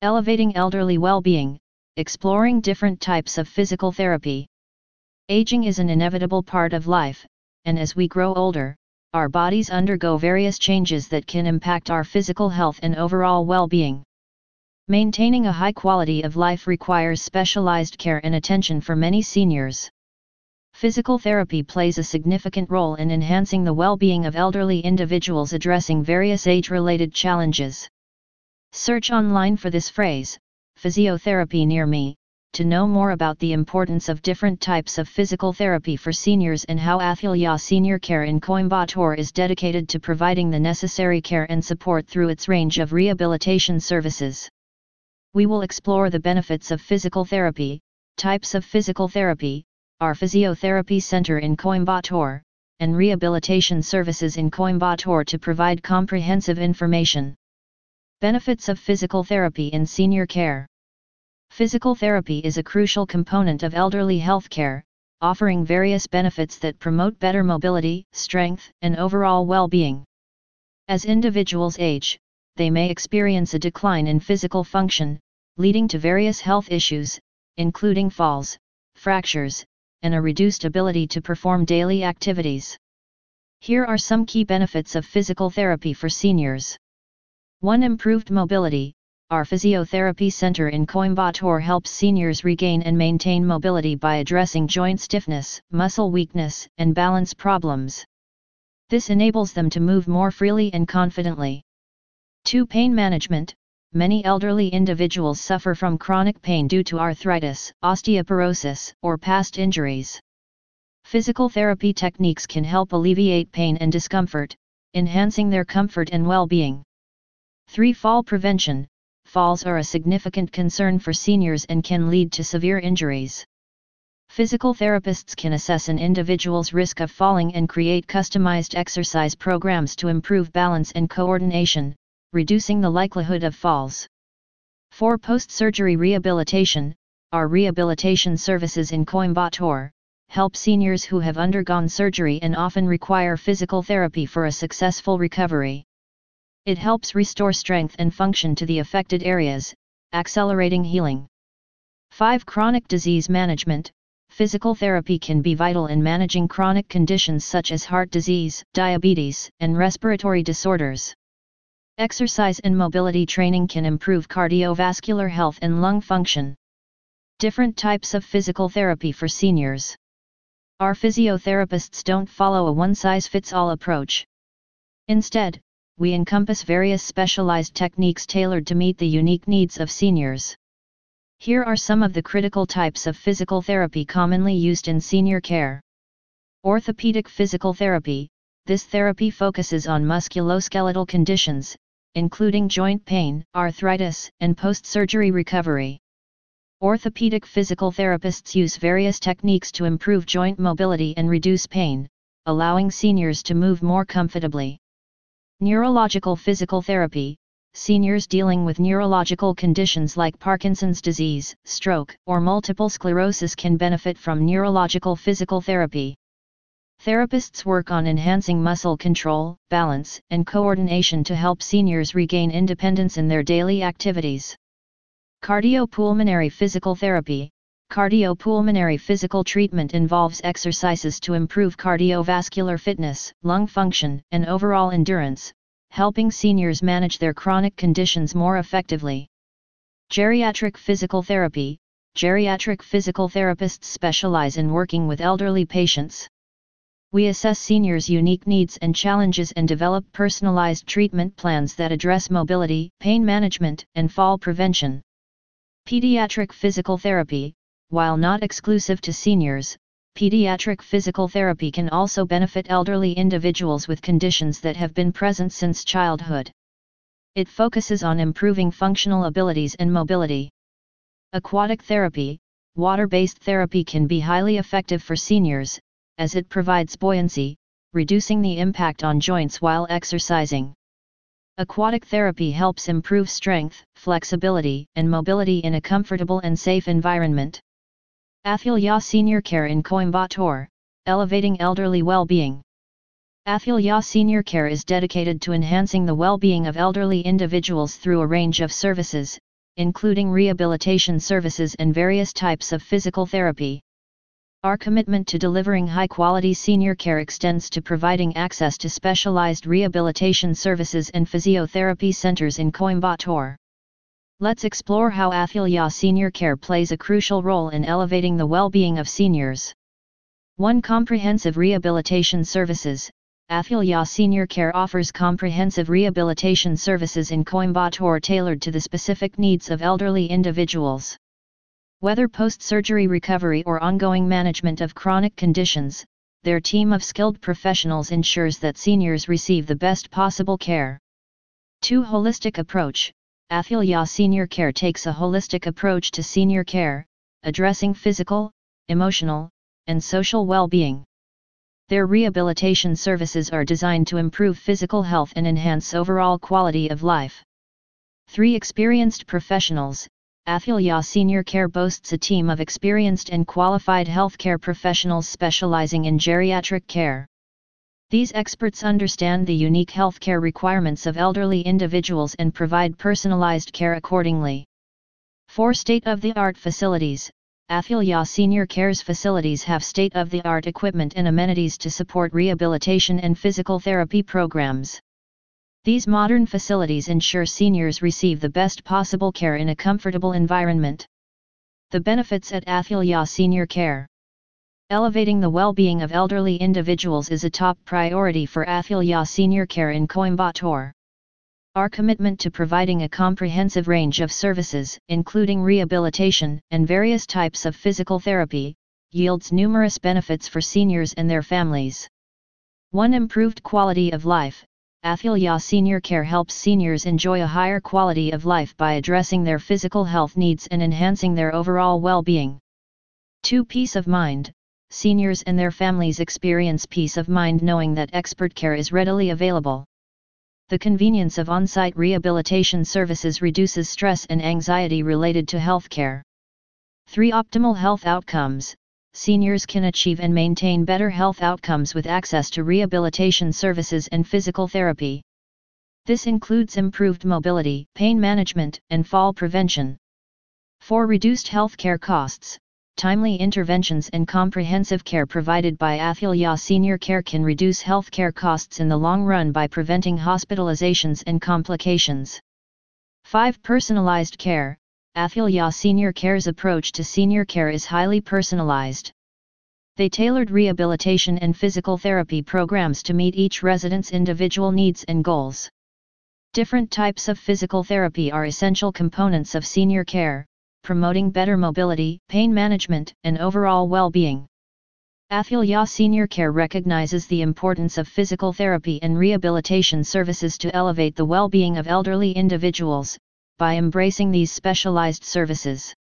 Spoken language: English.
Elevating elderly well-being, exploring different types of physical therapy. Aging is an inevitable part of life, and as we grow older, our bodies undergo various changes that can impact our physical health and overall well-being. Maintaining a high quality of life requires specialized care and attention for many seniors. Physical therapy plays a significant role in enhancing the well-being of elderly individuals addressing various age-related challenges. Search online for this phrase, physiotherapy near me, to know more about the importance of different types of physical therapy for seniors and how Athilya Senior Care in Coimbatore is dedicated to providing the necessary care and support through its range of rehabilitation services. We will explore the benefits of physical therapy, types of physical therapy, our physiotherapy center in Coimbatore, and rehabilitation services in Coimbatore to provide comprehensive information. Benefits of physical therapy in senior care. Physical therapy is a crucial component of elderly healthcare, offering various benefits that promote better mobility, strength, and overall well-being. As individuals age, they may experience a decline in physical function, leading to various health issues, including falls, fractures, and a reduced ability to perform daily activities. Here are some key benefits of physical therapy for seniors. 1. Improved mobility. Our physiotherapy center in Coimbatore helps seniors regain and maintain mobility by addressing joint stiffness, muscle weakness, and balance problems. This enables them to move more freely and confidently. 2. Pain management. Many elderly individuals suffer from chronic pain due to arthritis, osteoporosis, or past injuries. Physical therapy techniques can help alleviate pain and discomfort, enhancing their comfort and well-being. 3. Fall prevention. Falls are a significant concern for seniors and can lead to severe injuries. Physical therapists can assess an individual's risk of falling and create customized exercise programs to improve balance and coordination, reducing the likelihood of falls. 4. Post-surgery rehabilitation. Our rehabilitation services in Coimbatore help seniors who have undergone surgery and often require physical therapy for a successful recovery. It helps restore strength and function to the affected areas, accelerating healing. 5. Chronic disease management. Physical therapy can be vital in managing chronic conditions such as heart disease, diabetes, and respiratory disorders. Exercise and mobility training can improve cardiovascular health and lung function. Different types of physical therapy for seniors. Our physiotherapists don't follow a one-size-fits-all approach. Instead, we encompass various specialized techniques tailored to meet the unique needs of seniors. Here are some of the critical types of physical therapy commonly used in senior care. Orthopedic physical therapy. This therapy focuses on musculoskeletal conditions, including joint pain, arthritis, and post-surgery recovery. Orthopedic physical therapists use various techniques to improve joint mobility and reduce pain, allowing seniors to move more comfortably. Neurological physical therapy. Seniors dealing with neurological conditions like Parkinson's disease, stroke, or multiple sclerosis can benefit from neurological physical therapy. Therapists work on enhancing muscle control, balance, and coordination to help seniors regain independence in their daily activities. Cardiopulmonary physical therapy. Cardiopulmonary physical treatment involves exercises to improve cardiovascular fitness, lung function, and overall endurance, helping seniors manage their chronic conditions more effectively. Geriatric physical therapy. Geriatric physical therapists specialize in working with elderly patients. We assess seniors' unique needs and challenges and develop personalized treatment plans that address mobility, pain management, and fall prevention. Pediatric physical therapy. While not exclusive to seniors, pediatric physical therapy can also benefit elderly individuals with conditions that have been present since childhood. It focuses on improving functional abilities and mobility. Aquatic therapy. Water-based therapy can be highly effective for seniors, as it provides buoyancy, reducing the impact on joints while exercising. Aquatic therapy helps improve strength, flexibility, and mobility in a comfortable and safe environment. Athilya Senior Care in Coimbatore, elevating elderly well-being. Athilya Senior Care is dedicated to enhancing the well-being of elderly individuals through a range of services, including rehabilitation services and various types of physical therapy. Our commitment to delivering high-quality senior care extends to providing access to specialized rehabilitation services and physiotherapy centers in Coimbatore. Let's explore how Athilya Senior Care plays a crucial role in elevating the well-being of seniors. 1. Comprehensive rehabilitation services. Athilya Senior Care offers comprehensive rehabilitation services in Coimbatore tailored to the specific needs of elderly individuals. Whether post-surgery recovery or ongoing management of chronic conditions, their team of skilled professionals ensures that seniors receive the best possible care. 2. Holistic approach. Athilya Senior Care takes a holistic approach to senior care, addressing physical, emotional, and social well-being. Their rehabilitation services are designed to improve physical health and enhance overall quality of life. 3. Experienced professionals. Athilya Senior Care boasts a team of experienced and qualified healthcare professionals specializing in geriatric care. These experts understand the unique healthcare requirements of elderly individuals and provide personalized care accordingly. 4. State-of-the-art facilities. Athilya Senior Care's facilities have state-of-the-art equipment and amenities to support rehabilitation and physical therapy programs. These modern facilities ensure seniors receive the best possible care in a comfortable environment. The benefits at Athilya Senior Care. Elevating the well-being of elderly individuals is a top priority for Athilya Senior Care in Coimbatore. Our commitment to providing a comprehensive range of services, including rehabilitation and various types of physical therapy, yields numerous benefits for seniors and their families. 1. Improved quality of life. Athilya Senior Care helps seniors enjoy a higher quality of life by addressing their physical health needs and enhancing their overall well-being. 2. Peace of mind. Seniors and their families experience peace of mind knowing that expert care is readily available. The convenience of on-site rehabilitation services reduces stress and anxiety related to healthcare. 3. Optimal health outcomes. Seniors can achieve and maintain better health outcomes with access to rehabilitation services and physical therapy. This includes improved mobility, pain management, and fall prevention. 4. Reduced healthcare costs. Timely interventions and comprehensive care provided by Athilya Senior Care can reduce healthcare costs in the long run by preventing hospitalizations and complications. 5. Personalized care. Athilya Senior Care's approach to senior care is highly personalized. They tailored rehabilitation and physical therapy programs to meet each resident's individual needs and goals. Different types of physical therapy are essential components of senior care, promoting better mobility, pain management, and overall well-being. Athilya Senior Care recognizes the importance of physical therapy and rehabilitation services to elevate the well-being of elderly individuals, by embracing these specialized services.